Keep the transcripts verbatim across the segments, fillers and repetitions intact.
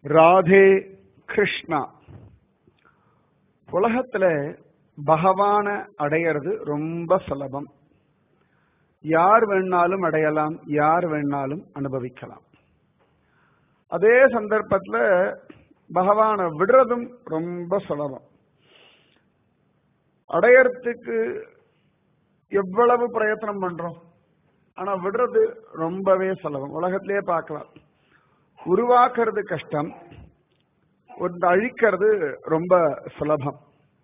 ராதே கிருஷ்ணா. உலகத்துல பகவான அடையிறது ரொம்ப சுலபம். யார் வேணாலும் அடையலாம், யார் வேணாலும் அனுபவிக்கலாம். அதே சந்தர்ப்பத்துல பகவான விடுறதும் ரொம்ப சுலபம். அடையறதுக்கு எவ்வளவு பிரயத்தனம் பண்றோம், ஆனா விடுறது ரொம்பவே சுலபம். உலகத்திலேயே பார்க்கலாம், உருவாக்குறது கஷ்டம், ஒன்று அழிக்கிறது ரொம்ப சுலபம்.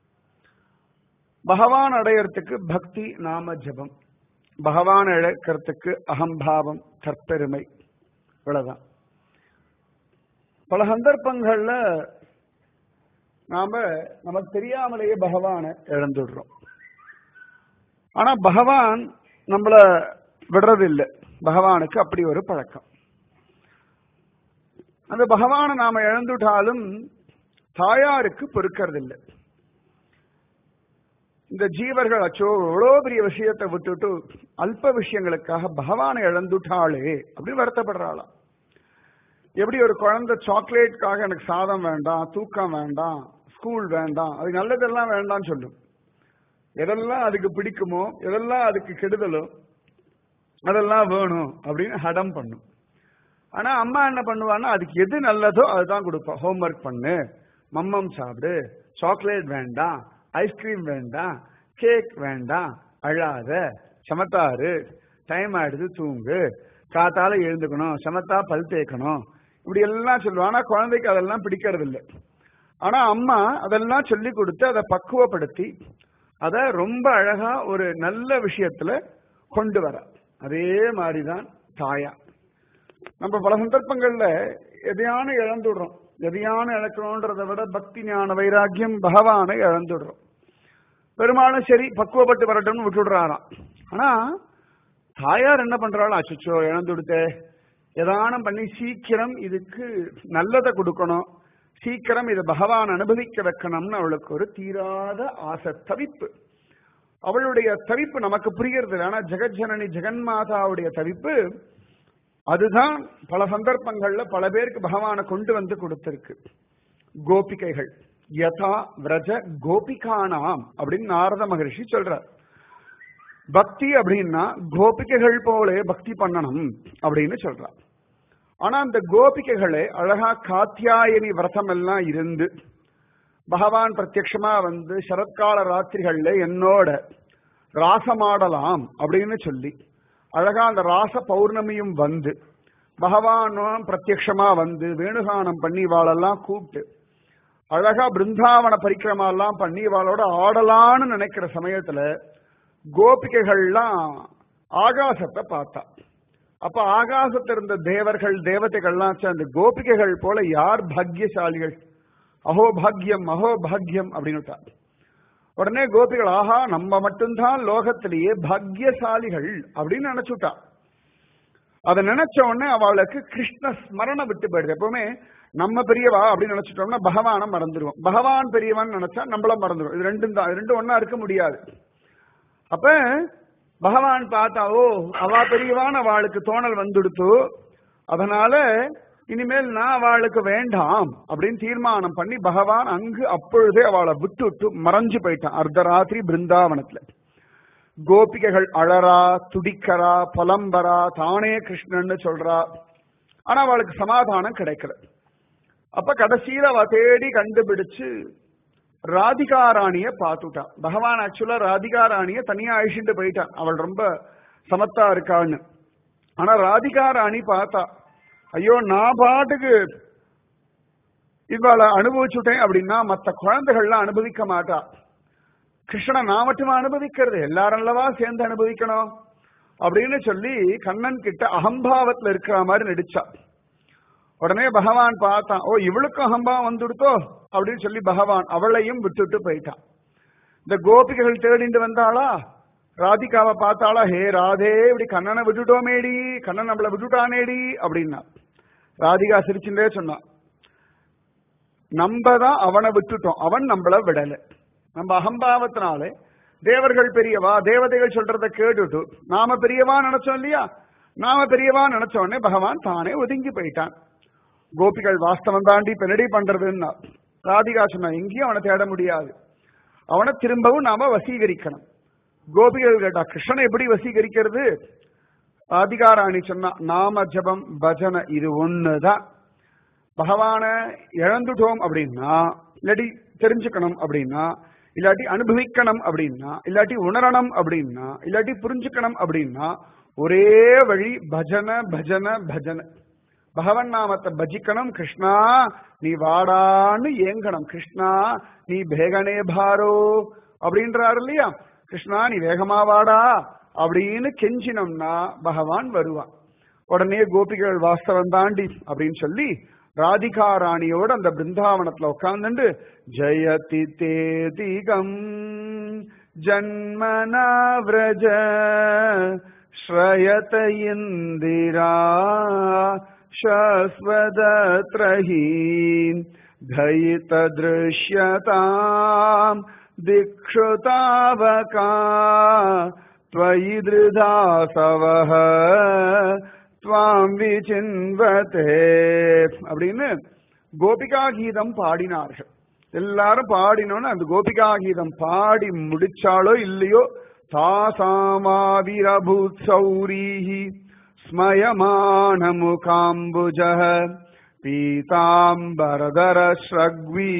பகவான் அடையறதுக்கு பக்தி நாம ஜபம், பகவான் இழக்கிறதுக்கு அகம்பாவம் தற்பெருமை, இவ்வளவுதான். பல சந்தர்ப்பங்கள்ல நாம நமக்கு தெரியாமலேயே பகவானை இழந்துடுறோம். ஆனா பகவான் நம்மள விடுறதில்லை. பகவானுக்கு அப்படி ஒரு பழக்கம். அந்த பகவானை நாம இழந்துட்டாலும் தாயாருக்கு பொறுக்கிறதில்லை. இந்த ஜீவர்கள் அச்சோ எவ்வளோ பெரிய விஷயத்தை விட்டுட்டு அல்ப விஷயங்களுக்காக பகவானை இழந்துட்டாளே அப்படின்னு வருத்தப்படுறாளாம். எப்படி ஒரு குழந்தை சாக்லேட்காக எனக்கு சாதம் வேண்டாம், தூக்கம் வேண்டாம், ஸ்கூல் வேண்டாம், அது நல்லதெல்லாம் வேண்டாம்னு சொல்லும். எதெல்லாம் அதுக்கு பிடிக்குமோ, எதெல்லாம் அதுக்கு கெடுதலோ அதெல்லாம் வேணும் அப்படின்னு ஹடம் பண்ணும். ஆனா அம்மா என்ன பண்ணுவான்னா, அதுக்கு எது நல்லதோ அதுதான் கொடுப்பா. ஹோம்ஒர்க் பண்ணு, மம்மம் சாப்பிடு, சாக்லேட் வேண்டாம், ஐஸ்கிரீம் வேண்டாம், கேக் வேண்டாம், அழாத, சமத்தாரு, டைம் ஆயிடுது தூங்கு, காத்தால எழுந்துக்கணும், சமத்தா பல் தேய்க்கணும், இப்படி எல்லாம் சொல்லுவாங்க. ஆனா குழந்தைக்கு அதெல்லாம் பிடிக்கிறது இல்லை. ஆனா அம்மா அதெல்லாம் சொல்லி கொடுத்து அதை பக்குவப்படுத்தி அதை ரொம்ப அழகா ஒரு நல்ல விஷயத்துல கொண்டு வர. அதே மாதிரிதான் தாயா. நம்ம பல சந்தர்ப்பங்கள்ல எதையான இழந்துடுறோம். எதையான இழக்கணும்ன்றதை விட பக்தி ஞான வைராக்கியம் பகவானை இழந்துடுறோம். பெருமாளும் சரி பக்குவப்பட்டு வரட்டும்னு விட்டுடுறாராம். ஆனா தாயார் என்ன பண்றாலும், அச்சோ இழந்து கொடுத்தே, எதானம் பண்ணி சீக்கிரம் இதுக்கு நல்லதை கொடுக்கணும், சீக்கிரம் இதை பகவான் அனுபவிக்க வைக்கணும்னு அவளுக்கு ஒரு தீராத ஆசை, தவிப்பு. அவளுடைய தவிப்பு நமக்கு புரிகிறது. ஆனா ஜெகஜனனி ஜெகன்மாதாவுடைய தவிப்பு அதுதான் பல சந்தர்ப்பங்கள்ல பல பேருக்கு பகவானை கொண்டு வந்து கொடுத்திருக்கு. கோபிகைகள் யதா விரஜ கோபிகானாம் அப்படின்னு நாரத மகரிஷி சொல்றார். பக்தி அப்படின்னா கோபிகைகள் போல பக்தி பண்ணணும் அப்படின்னு சொல்றார். ஆனா அந்த கோபிகைகளே அழகா காத்தியாயனி விரதம் எல்லாம் இருந்து பகவான் பிரத்யட்சமா வந்து சரத்கால ராத்திரிகள்ல என்னோட ராசமாடலாம் அப்படின்னு சொல்லி அழகா அந்த ராச பௌர்ணமியும் வந்து பகவானும் பிரத்யட்சமா வந்து வேணுகானம் பண்ணி வாழெல்லாம் கூப்பிட்டு அழகா பிருந்தாவன பரிக்கிரமா எல்லாம் பண்ணி வாழோட ஆடலான்னு நினைக்கிற சமயத்துல கோபிகைகள்லாம் ஆகாசத்தை பார்த்தா. அப்ப ஆகாசத்தில் இருந்த தேவர்கள் தேவதைகள்லாம் சேர்ந்து கோபிகைகள் போல யார் பாக்யசாலிகள், அஹோ பாக்யம் அஹோ பாக்யம் அப்படின்னு. உடனே கோபிகள் ஆஹா நம்ம மட்டும்தான் லோகத்திலேயே பாக்யசாலிகள் அப்படின்னு நினைச்சுட்டா. அதை நினைச்ச உடனே அவளுக்கு கிருஷ்ண ஸ்மரணம் விட்டு போயிடுது. எப்பவுமே நம்ம பெரியவா அப்படின்னு நினைச்சிட்டோம்னா பகவானை மறந்துடுவோம். பகவான் பெரியவான்னு நினைச்சா நம்மள மறந்துடும். இது ரெண்டும் தான், இது ரெண்டும் ஒன்னா இருக்க முடியாது. அப்ப பகவான் பார்த்தா, ஓ அவா பெரியவான்னு அவளுக்கு தோணல் வந்துடுத்து, அதனால இனிமேல் நான் அவளுக்கு வேண்டாம் அப்படின்னு தீர்மானம் பண்ணி பகவான் அங்கு அப்பொழுதே அவளை விட்டு விட்டு மறைஞ்சு போயிட்டான். அர்த்தராத்திரி பிருந்தாவனத்துல கோபிகைகள் அழறா, துடிக்கிறா, புலம்பரா, தானே கிருஷ்ணன்னு சொல்றா. ஆனா அவளுக்கு சமாதானம் கிடைக்கல. அப்ப கடைசியில அவ தேடி கண்டுபிடிச்சு ராதிகாராணிய பார்த்துட்டா. பகவான் ஆக்சுவலா ராதிகாராணிய தனியா அழிச்சுட்டு போயிட்டான், அவள் ரொம்ப சமத்தா இருக்கான்னு. ஆனா ராதிகாராணி பார்த்தா, ஐயோ நான் பாட்டுக்கு இவளை அனுபவிச்சுட்டேன் அப்படின்னா மற்ற குழந்தைகள்லாம் அனுபவிக்க மாட்டா. கிருஷ்ணனை நான் மட்டுமா அனுபவிக்கிறது, எல்லாரும் அல்லவா சேர்ந்து அனுபவிக்கணும் அப்படின்னு சொல்லி கண்ணன் கிட்ட அகம்பாவத்துல இருக்கிற மாதிரி நடிச்சா. உடனே பகவான் பார்த்தான், ஓ இவளுக்கும் அகம்பாவம் வந்துடுத்தோ அப்படின்னு சொல்லி பகவான் அவளையும் விட்டுட்டு போயிட்டான். இந்த கோபிகைகள் தேடிட்டு வந்தாளா, ராதிகாவை பார்த்தாளா, ஹே ராதே இப்படி கண்ணனை விட்டுட்டோமேடி, கண்ணன் நம்மளை விட்டுட்டானேடி அப்படின்னா. ராதிகா சிரிச்சுட்டே சொன்னான், நம்ம தான் அவனை விட்டுட்டோம், அவன் நம்மள விடல. நம்ம அகம்பாவத்தினாலே தேவர்கள் பெரியவா, தேவதைகள் சொல்றத கேட்டுட்டு நாம பெரியவா நினைச்சோம் இல்லையா, நாம பெரியவா நினைச்ச உடனே பகவான் தானே ஒதுங்கி போயிட்டான். கோபிகள் வாஸ்தவம் தாண்டி பெனடி பண்றதுன்னா ராதிகா சொன்னா எங்கேயும் அவனை தேட முடியாது, அவனை திரும்பவும் நாம வசீகரிக்கணும். கோபிகள் கேட்டா கிருஷ்ணனை எப்படி வசீகரிக்கிறது? ராதிகாராணி சொன்னா நாம ஜபம் பஜனை இது ஒண்ணுதான். பகவான இழந்துட்டோம் அப்படின்னா, இல்லாட்டி தெரிஞ்சுக்கணும் அப்படின்னா, இல்லாட்டி அனுபவிக்கணும் அப்படின்னா, இல்லாட்டி உணரணும் அப்படின்னா, இல்லாட்டி புரிஞ்சுக்கணும் அப்படின்னா ஒரே வழி பஜன பஜன பஜன. பகவன் நாமத்தை பஜிக்கணும். கிருஷ்ணா நீ வாடான்னு ஏங்கணும். கிருஷ்ணா நீ பேகனே பாரோ அப்படின்றாரு இல்லையா, கிருஷ்ணா நீ வேகமா வாடா அப்படின்னு கெஞ்சினோம்னா பகவான் வருவான். உடனே கோபிகள் வாஸ்தவம் தாண்டி அப்படின்னு சொல்லி ராதிகா ராணியோட அந்த பிருந்தாவனத்துல உட்கார்ந்து ஜெயதி தேதிகம் ஜன்மனா விரஜ ஸ்ரயத இந்திரா சஸ்வதத்ரஹி தயித திருஷ்யதாம் திக்ஷுதாவகா त्वयि திருதாசவஹ त्वां விசின்வதே அப்படின்னு கோபிகா கீதம் பாடினார்கள். எல்லாரும் பாடினோன்னு அந்த கோபிகா கீதம் பாடி முடிச்சாலோ இல்லையோ தாசாமாவிரபூத் சௌரீஹி ஸ்மயமான முகாம்புஜஹ பீதாம்பரதர ஸ்ரக்வி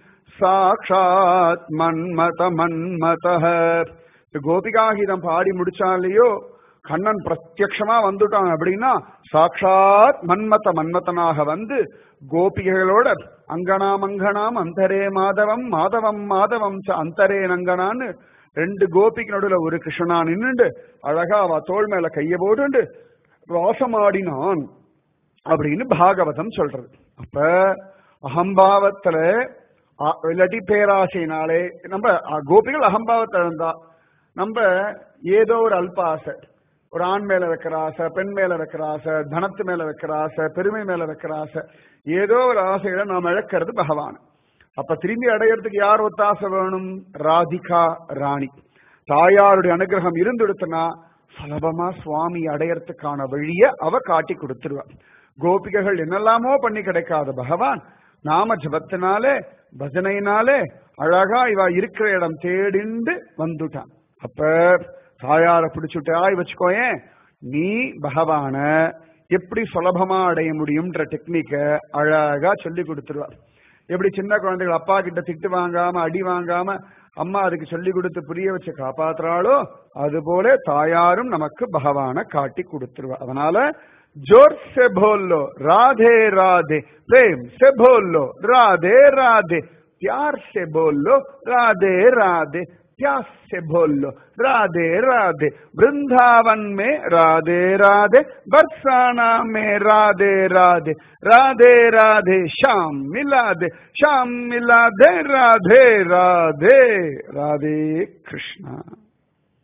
சாக்ஷாத் மன்மத மன்மதஹ. கோபிகா கீதம் பாடி முடிச்சாலேயோ கண்ணன் பிரத்யக்ஷமா வந்துட்டான் அப்படின்னா சாட்சாத் மன்மத மன்மதனாக வந்து கோபிகளோட அங்கனாம் அங்கனாம் அந்தரே மாதவம் மாதவம் மாதவம் ச அந்தரே நங்கனான்னு ரெண்டு கோபிக்கு நடுவுல ஒரு கிருஷ்ணனா நின்னுண்டு அழகா அவ தோள் மேல கைய போட்டு வாசமாடினான் அப்படின்னு பாகவதம் சொல்றது. அப்ப அகம்பாவத்துல இல்லாட்டி பேராசைனாலே நம்ம கோபிகள் அகம்பாவத்துல இருந்தா நம்ம ஏதோ ஒரு அல்ப ஆசை, ஒரு ஆண் மேல வைக்கிற ஆசை, பெண் மேல வைக்கிற ஆசை, தனத்து மேல வைக்கிற ஆசை, பெருமை மேல வைக்கிற ஆசை, ஏதோ ஒரு ஆசையில நாம் இழக்கிறது பகவான். அப்ப திரும்பி அடையறதுக்கு யார் ஒத்தாசை வேணும்? ராதிகா ராணி. தாயாருடைய அனுகிரகம் இருந்துடுத்துனா சுலபமா சுவாமி அடையறதுக்கான வழிய அவ காட்டி கொடுத்துருவா. கோபிகைகள் என்னெல்லாமோ பண்ணி கிடைக்காத பகவான் நாம ஜபத்தினாலே பஜனையினாலே அழகா இவ இருக்கிற இடம் தேடிண்டு வந்துட்டான். அப்ப தாயார பிடிச்சுட்டாய் வச்சுக்கோயேன், நீ பகவான எப்படி சுலபமா அடைய முடியும்ன்ற டெக்னிக்க அழகா சொல்லி கொடுத்துருவா. எப்படி சின்ன குழந்தைகள் அப்பா கிட்ட திட்டு வாங்காம அடி வாங்காம அம்மா அதுக்கு சொல்லி கொடுத்து புரிய வச்சு காப்பாத்துறாளோ அது போல தாயாரும் நமக்கு பகவான காட்டி கொடுத்துருவா. அதனால जोर से बोलो राधे राधे, प्रेम से बोलो राधे राधे, प्यार से बोलो राधे राधे, प्यास से बोलो राधे राधे, वृंदावन में राधे राधे, बरसाना में राधे राधे, राधे राधे श्याम मिला दे, श्याम मिला दे, राधे राधे, राधे कृष्णा.